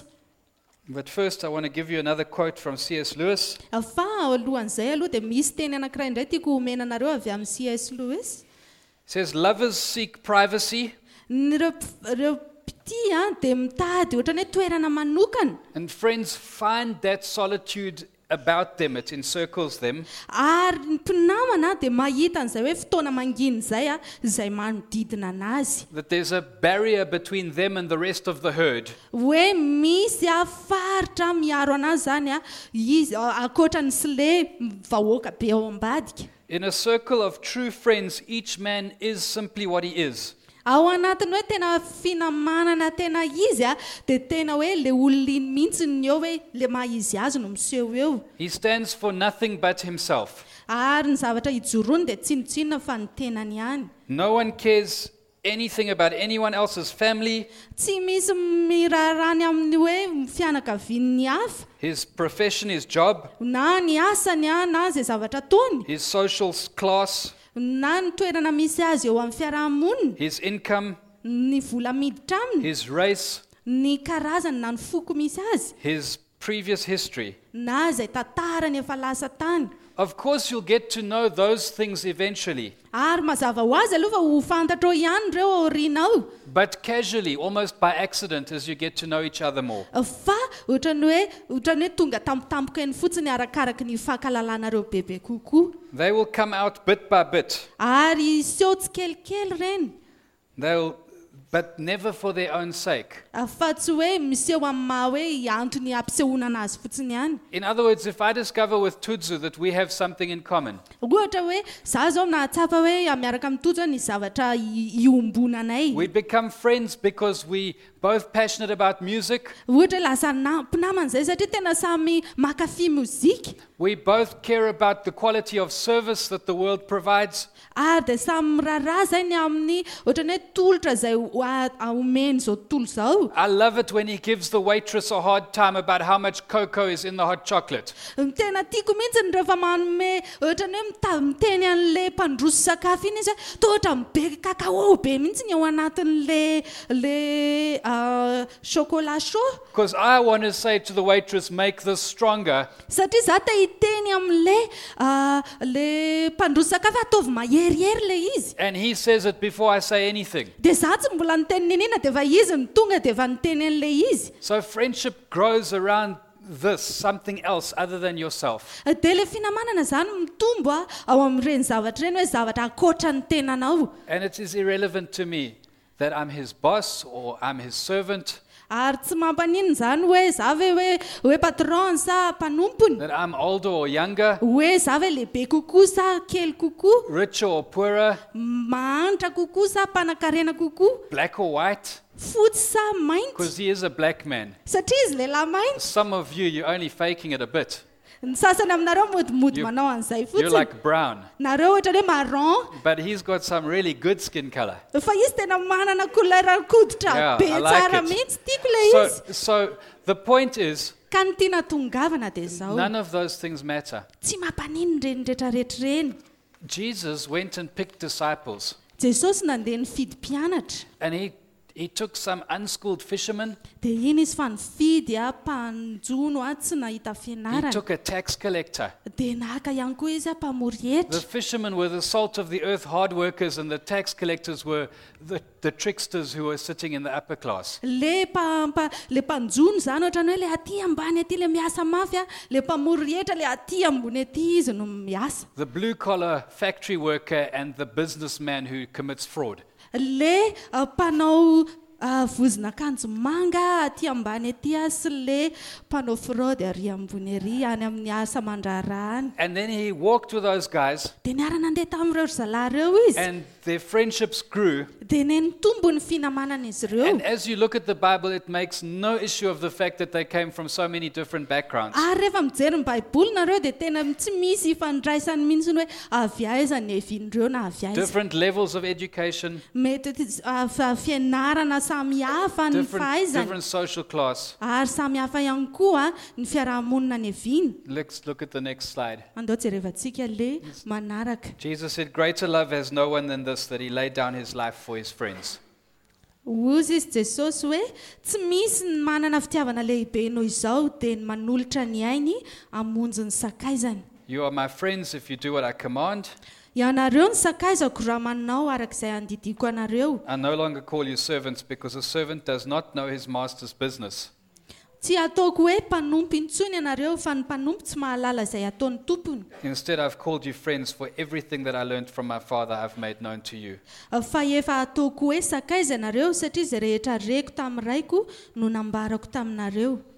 But first, I want to give you another quote from C S Lewis. Fa alohan'izay aloha dia misy teny anankiray indray tiako homena anareo avy amin'ny C S Lewis. It says, lovers seek privacy, Nireo ireo piti a dia mitady ohatrany hoe toerana manokana, and friends find that solitude about them. It encircles them. ary ny mpinamana dia mahita an'izay hoe fotoana mangina izay a izay manodidina anazy. That there's a barrier between them and the rest of the herd. Hoe misy a faritra miaro anazy zany a izy akoatrany sy le vahoaka be ao ambadika. In a circle of true friends, each man is simply what he is. ao anatiny hoe tena finamanana tena izy a dia tena hoe le olon'iny mihitsy ny eo hoe le maha izy azy no miseho eo. He stands for nothing but himself. Ary ny zavatra ijoroany dia tsinotsinona fa ny tenany ihany. No one cares anything about anyone else's family, Tsy misy mirarany amin'ny hoe fianakavian'ny hafa, his profession, his job, na ny asany a na izay zavatra ataony, his social s- class, na ny toerana misy azy eo amin'ny fiarahamonina, his income, ny vola miditra aminy, his race, ny karazany na ny foko misy azy, his previous history. na izay tantarany efa lasa tany. Of course, you'll get to know those things eventually, Ary mazava ho azy aloha fa ho fantatrao ihany ireo aorianao. but casually, almost by accident, as you get to know each other more. Fa ohatrany hoe ohatrany hoe tonga tampotampoka eny fotsiny arakaraky ny fankalalanareo bebe kokoa. They will come out bit by bit. Ary seho tsikelikely ireny. They'll, but never for their own sake. Fa tsy hoe miseho amin'ny maha hoe antony ampisehoana anazy fotsiny ihany. In other words, if I discover with Tudzu that we have something in common, Ohatra hoe za zao nahatsapa hoe miaraka amin'ny tojo ny zavatra i- iombonanay. we become friends because we both passionate about music. Ohatra hoe lasa na- mpinamana izay satria tena samy mankafy mozika. We both care about the quality of service that the world provides. Ary dia samy miraharaha zay ny amin'ny ohatrany hoe tolotra izay ho- a- omeny izao tontolo izao. I love it when he gives the waitress a hard time about how much cocoa is in the hot chocolate. Tena tiako mihitsy ny rehefa manome ohatrany hoe mita- miteny an'le mpandroso sakafo iny izy hoe totra mibe kakao be mihitsy ny ao anatin'le le ah, chocolat chaud. Because I want to say to the waitress, make this stronger. Satria za te hiteny amin'le ah, le mpandroso sakafo ataovy maherihery le izy. And he says it before I say anything. Dia za tsy mbola niteny ninina dia efa izy ny tonga dia efa niteny an'le izy. So friendship grows around this, something else other than yourself. Dia le finamanana zany mitombo a ao amin'ireny zavatra ireny hoe zavatra akoatra ny tenanao. And it is irrelevant to me that I'm his boss or I'm his servant, Ary tsy mampaninona zany hoe za ve hoe hoe patron sa mpanompony, that I'm older or younger, hoe za ve lehibe kokoa sa kely kokoa, richer or poorer, mahantra kokoa sa mpanan-karena kokoa, black or white, fotsy sa mainty, because he is a black man. satria izy lehilahy mainty. Some of you, you're only faking it a bit. Ny sasany aminareo modimody You- manao an'izay You're fotsiny. like brown. Nareo ohatra hoe marron, But he's got some really good skin color. fa izy tena manana couleur koditra Yeah, be I like tsara it. mihitsy, tiako le izy. So, so the point is, Ka ny tiana tongavana dia zao, none of those things matter. tsy mampaninona ireny rehetrarehetra ireny. Jesus went and picked disciples, Jesosy nandeha nifidy mpianatra. and he, he took some unschooled fishermen, Dia iny izy fa nifidy a mpanjono a tsy nahita he fianarana. took a tax collector. Dia naka ihany koa izy a mpamory The hetra. fishermen were the salt of the earth, hard workers, and the tax collectors were the, the tricksters who were sitting in the upper class. Le pa- pa- le mpanjono zany ohatrany hoe le aty ambany aty le miasa mafy a, le mpamory hetra le aty ambony aty izy no miasa. The blue collar factory worker and the businessman who commits fraud. Le uh, mpanao uh, vozona akanjo manga aty ambany aty a sy le mpanao fraude ary ambony ary any amin'ny asa mandraharaha any. And then he walked with those guys, Dia niara nandeha tamin'ireo zalahy ireo izy. and their friendships grew. Dia ne nitombo ny finamanana izy ireo. And as you look at the Bible, it makes no issue of the fact that they came from so many different backgrounds. Ary rehefa mijery ny baiboly nareo dia tena tsy misy ifandraisany mihitsy ny hoe avy aiza ny evin'ireo na avy aiza. Different levels of education, Mety t- ah, fa- fianarana samy hafa ny different, fahaizany. different social class. Ary samy hafa ihany koa ny fiarahamonina ny eviany. Let's look at the next slide. Andao jerevantsika le manaraka. Jesus said, greater love has no one than this, that he laid down his life for his friends. Ozy izy Jesosy hoe tsy misy ny manana fitiavana lehibe noho izao dia ny manolotra ny ainy hamonjy ny sakaizany. You are my friends if you do what I command. Ianareo ny sakaizako raha manao arak'izay andidiko anareo. I no longer call you servants, because a servant does not know his master's business. Tsy ataoko hoe mpanompy intsony ianareo fa ny mpanompy tsy mahalala izay ataony tompony. Instead, I've called you friends, for everything that I learned from my Father I've made known to you. Fa efa ataoko hoe sakaiza ianareo satria izay rehetra reko tamin'ny raiko no nambarako taminareo.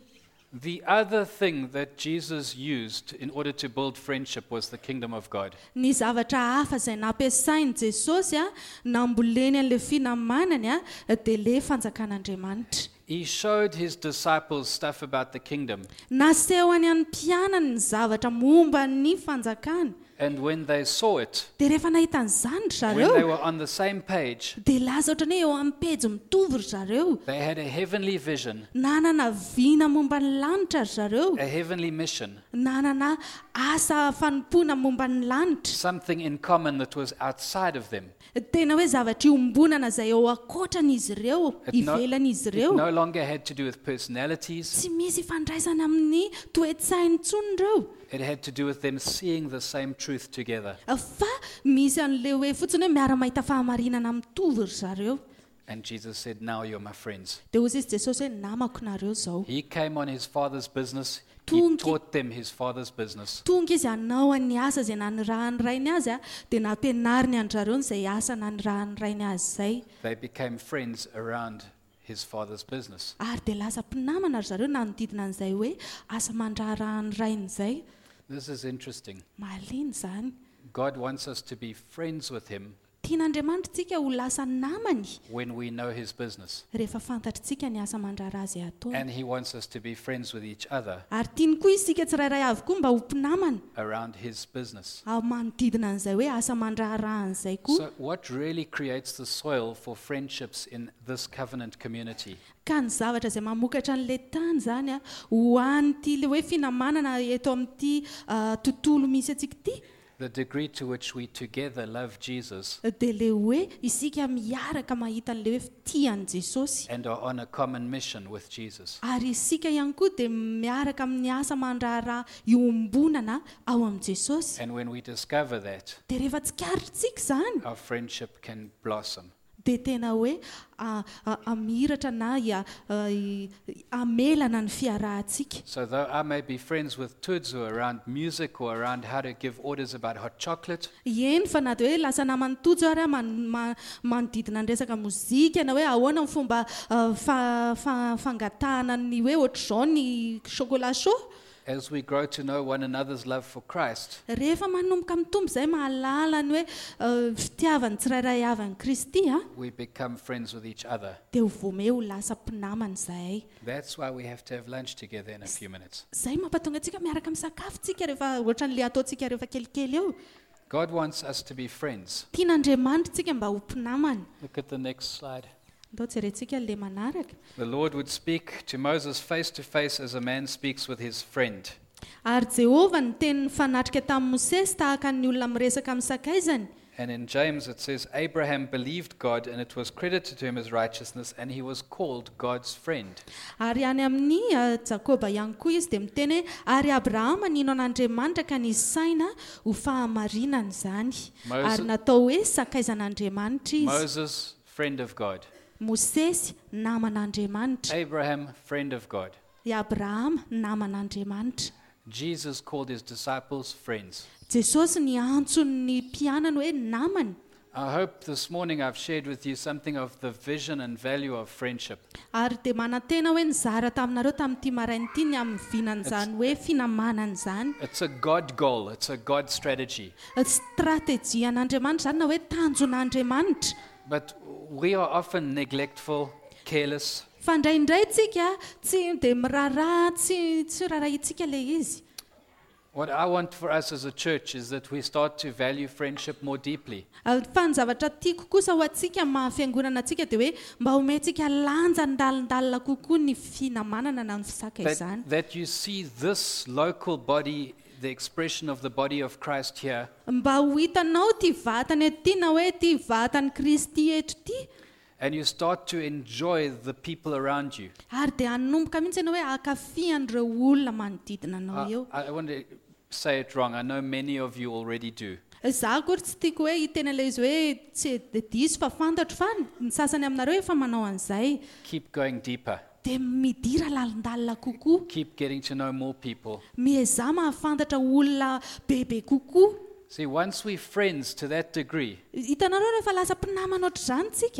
The other thing that Jesus used in order to build friendship was the kingdom of God. Ny zavatra hafa izay nampiasainy Jesosy a namboleny an'ilay finamanany a dia le fanjakan'Andriamanitra. He showed his disciples stuff about the kingdom. Naseho any an'ny mpianany ny zavatra momba ny fanjakana. And when they saw it, Dia rehefa nahita an'izany ry when they zareo, were on the same page, dia laza ohatra ny hoe eo amin'ny pejy mitovy ry zareo. they had a heavenly vision, Nanana viana momba ny lanitra ry zareo. a heavenly mission, Nanana asa fanompoana momba ny lanitra. something in common that was outside of them. Tena hoe zavatra iombonana izay eo akoatran'izy ireo, It no, ivelan'izy it ireo. no longer had to do with personalities. Tsy misy ifandraisana amin'ny toe-tsainy intsony ireo. It had to do with them seeing the same truth together. Fa misy an'ilay hoe fotsiny hoe miara-mahita fahamarinana mitovy ry zareo. And Jesus said, now you're my friends. Dia hozy izy Jesosy hoe namako nareo izao. He came on his father's business. He Tungi- taught them his father's business. Tonga izy hanao an'ny asa izay nanirahany rainy azy a, dia nampianariny an'zareo izay asa nanirahany rainy azy izay. They became friends around his father's business. Ary dia lasa mpinamana ry zareo nanodidina an'izay hoe asa mandraharahany rainy izay. This is interesting. Mahaliana izany. God wants us to be friends with him Tian'Andriamanitra tsika ho lasa namany when we know his business. rehefa fantatritsika ny asa mandrahara azy ataony. And he wants us to be friends with each other Ary tiany koa isika tsirairay avy koa mba ho mpinamana around his business. ao manodidina an'izay hoe asa mandraharahany koa. So, what really creates the soil for friendships in this covenant community Ka ny zavatra izay mamokatra an'ilay tany izany a ho an'ity le hoe finamanana eto amin'ity ah, tontolo misy antsika ity, the degree to which we together love Jesus dia le hoe isika miaraka mahita an'le hoe tian'i Jesosy. and are on a common mission with Jesus. Ary isika ihany koa dia miaraka amin'ny asa mandraharaha iombonana ao amin'i Jesosy. And when we discover that, Dia rehefa tsikaritrsika izany, our friendship can blossom. dia tena hoe ah, ah, amiratra na ia, ah, i- amelana ny fiarahantsika. So though I may be friends with Tudzu around music or around how to give orders about hot chocolate, Eny fa na dia hoe lasa namanotojo ary aho man- ma- manodidina ny resaka mozika na hoe ahoana ny fomba ah, fa- fa- fangatahana ny hoe ohatr'izao ny chocolat chaud. as we grow to know one another's love for Christ, Rehefa manomboka mitombo izay mahalala ny hoe ah, fitiavany tsirairay avy an'i Kristy a, we become friends with each other. dia ho vomeo ho lasa mpinamana izay. That's why we have to have lunch together in a few minutes. Izay mampatonga antsika miaraka misakafo tsika rehefa ohatran'ilay ataontsika rehefa kelikely eo. God wants us to be friends. Tian'Andriamanitra tsika mba ho mpinamana. Look at the next slide. Ndao jerentsika le manaraka. The Lord would speak to Moses face to face as a man speaks with his friend. Ary Jehovah ny teny fanatrika tamin'i Mosesy tahaka ny olona miresaka amin'ny sakaizany. And in James it says, Abraham believed God and it was credited to him as righteousness and he was called God's friend. Ary any amin'ny ah, Jakoba ihany koa izy dia miteny hoe ary Abrahama nino an'Andriamanitra ka nisaina ho fahamarinana izany. Moses- Ary natao hoe sakaizan'Andriamanitra izy. Moses, friend of God. Mosesy naman'Andriamanitra. Abraham, friend of God. I Abrahama naman'Andriamanitra. Jesus called his disciples friends. Jesosy ny antson'ny mpianany hoe namany. I hope this morning I've shared with you something of the vision and value of friendship. Ary dia manantena hoe nizara taminareo tamin'ity marain'ity ny amin'ny vinan'izany hoe finamanana izany. It's a God goal, it's a God strategy. Strategian'Andriamanitra izany na hoe tanjon'Andriamanitra. But we are often neglectful, careless, Fa indraindray tsika tsy dia miraharaha, tsy tsy rarahintsika ilay izy. What I want for us as a church is that we start to value friendship more deeply. Ah, Fa ny zavatra tiako kosa ho antsika mahafiangonana antsika dia hoe mba omentsika lanja ndalindalina kokoa ny finamanana na ny fisaka izany. That, that you see this local body, the expression of the body of Christ here, Mba ho hitanao ty vatany eto ty na hoe ty vatan'i Kristy eto ty. and you start to enjoy the people around you. Ary dia hanomboka mihitsy ianao hoe akafian'ireo olona manodidina anao I, eo. I want to say it wrong. I know many of you already do. Za kory tsy tiako hoe hitena ilay izy hoe tsy de diso fa fantatro fa ny sasany aminareo efa manao an'izay. Keep going deeper. Dia midira lalindalina kokoa. Keep getting to know more people. Mihezaha mahafantatra olona bebe kokoa. See, once we're friends to that degree, Hitanareo rehefa lasa mpinamana ohatr'izany tsika,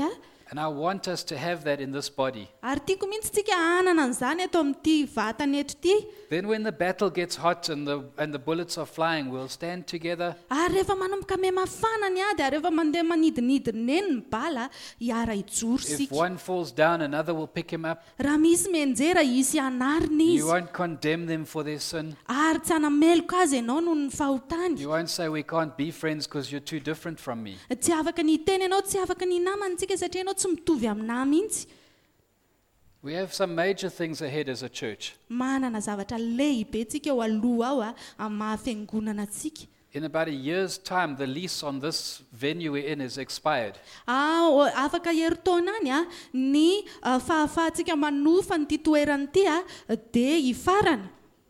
And I want us to have that in this body. Ary tiako mihitsy tsika anana an'izany eto amin'ity vatana eto ity. Then when the battle gets hot and the, and the bullets are flying, we'll stand together. Ary rehefa manomboka me mafana ny ady, ary rehefa mandeha manidinidina eny ny bala, hiara hijoro If sika. one falls down, another will pick him up. Raha misy menjera izy anarina You izy. won't condemn them for their sin. Ary tsy hanameloka azy ianao noho ny fahotany. You won't say we can't be friends because you're too different from me. Tsy afaka ny teny ianao, tsy afaka ny namantsika satria ianao tsy mitovy aminah mihitsy. We have some major things ahead as a church. Manana zavatra lehibe tsika eo aloha ao a amin'ny mahafiangonana antsika. In about a year's time, the lease on this venue we're in is expired. Ah, o- afaka herintaona any a ny ah, fahafahantsika manofa nyity toerana ity a dia hifarana.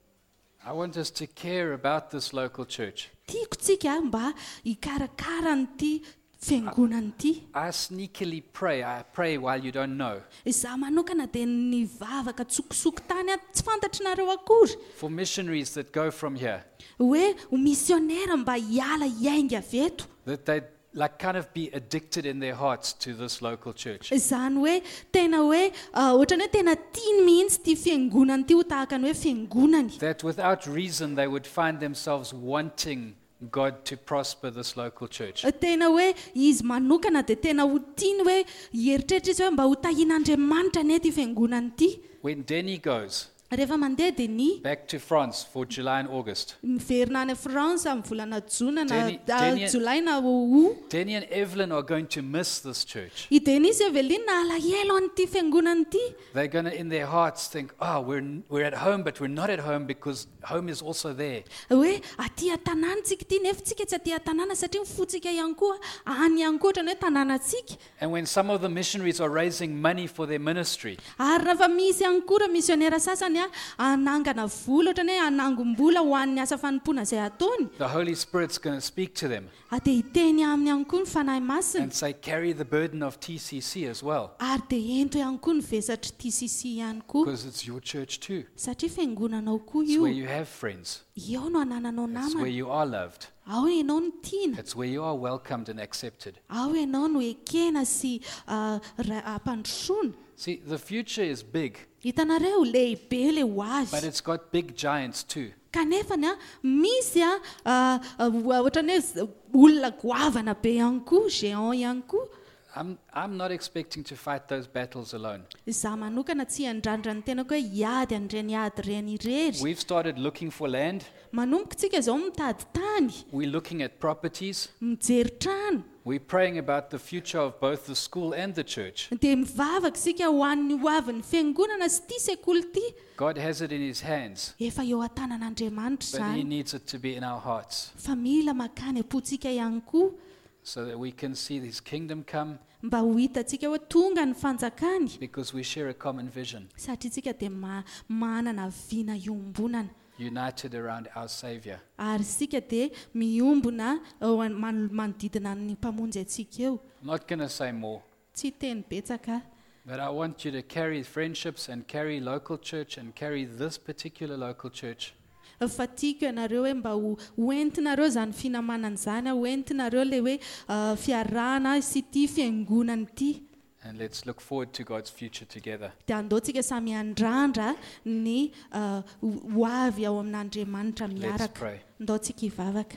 I want us to care about this local church. Tiako tsika mba hikarakara nyity fiangonana ity. I sneakily pray. I pray while you don't know. Izaho manokana dia nivavaka tsokosoko tany a tsy fantatrinareo akory. For missionaries that go from here, Hoe ho misionera mba hiala hiainga avy eto. that they like kind of be addicted in their hearts to this local church. Izany hoe tena hoe ah, ohatrany hoe tena tiany mihitsy ity fiangonana ity ho tahaka ny hoe fiangonany. That without reason they would find themselves wanting God to prosper this local church. Tena hoe izy manokana dia tena ho tiany hoe hieritreritra izy hoe mba ho tahian'Andriamanitra ny ety fiangonana ity. When Denny goes Rehefa mandeha dia ny back to France for July and August, miverina any France amin'ny volana Jona na Denny- ah, Denny- Jolay na ho. Denny and Evelyn are going to miss this church. I Denis Evelyn alahelo an'ity fiangonana ity. They're going to, in their hearts, think, oh, we're, we're at home, but we're not at home because home is also there. Hoe aty an-tanàna tsika ity nefa tsika tsy aty an-tanàna satria mifotsika ihany koa any ihany koa ohatrany hoe tanànatsika. And when some of the missionaries are raising money for their ministry, Ary raha misy ihany koa raha misionera sasany a anangana vola ohatrany hoe anangom-bola ho an'ny asa fanompoana izay ataony. the Holy Spirit's going to speak to them A dia hiteny aminy ihany koa ny fanahy masina. and say, carry the burden of T C C as well, Ary dia ento ihany koa ny vesatry T C C ihany koa. because it's your church too. Satria fiangonanao koa It's io. where you have friends. Eo no anananao It's where namana. you are loved. Ao ianao no tiana. It's where you are welcomed and accepted. Ao ianao no ekena sy ah, ra- ampandrosoana. See, the future is big, Hitanareo lehibe le ho but azy. it's got big giants too. Kanefany a misy a ah, ah, ohatrany hoe z- olona goavana be ihany koa, géant ihany koa. I'm, I'm not expecting to fight those battles alone. Izaho manokana tsy handrandra ny tenako hoe hiady an'ireny ady ireny irery. We've started looking for land. Manomboka tsika izao mitady tany, We're looking at properties. mijery trano. We're praying about the future of both the school and the church. Dia mivavaka isika ho an'ny hoavin'ny fiangonana sy ity sekoly ity. God has it in His hands, Efa eo an-tanan'Andriamanitra but He izany. needs it to be in our hearts Fa mila makany am-potsika ihany koa so that we can see His kingdom come mba ho hitantsika hoe tonga ny fanjakany. because we share a common vision, Satria tsika dia ma- manana viana iombonana. united around our Savior. Ary sika dia miombona ao an- man- manodidina ny mpamonjy antsika eo. I'm not going to say more, Tsy teny betsaka. but I want you to carry friendships and carry local church and carry this particular local church Fa tiako ianareo hoe mba ho ho entinareo izany finamanana izany, ho entinareo ilay hoe ah, fiarahana sy ity fiangonana ity. and let's look forward to God's future together. Dia andaontsika samy handrandra ny ah, ho ho avy ao amin'Andriamanitra Let's miaraka. pray. Andaontsika hivavaka.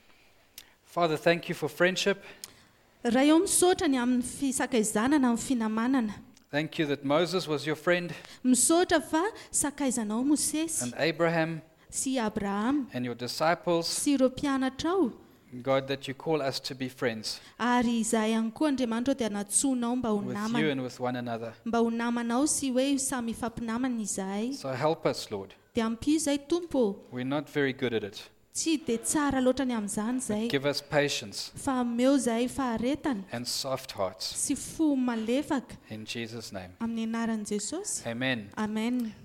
Father, thank you for friendship. Raha eo misaotra ny amin'ny fisakaizanana amin'ny finamanana. Thank you that Moses was your friend Misaotra fa sakaizanao Mosesy and Abraham sy Abraham and your disciples. sy ireo mpianatra ao. God, that you call us to be friends Ary izahay ihany koa Andriamanitra dia natsoinao mba ho with you namana. and with one another. Mba ho namanao sy hoe samy hifampinamana izahay. So help us, Lord. Dia ampio izahay Tompo. We're not very good at it. Tsy dia tsara loatra ny amin'izany izahay. Give us patience Fa ameo izahay faharetana and soft hearts. sy fo malefaka In Jesus' name. amin'ny anaran'i Jesosy. Amen. Amen.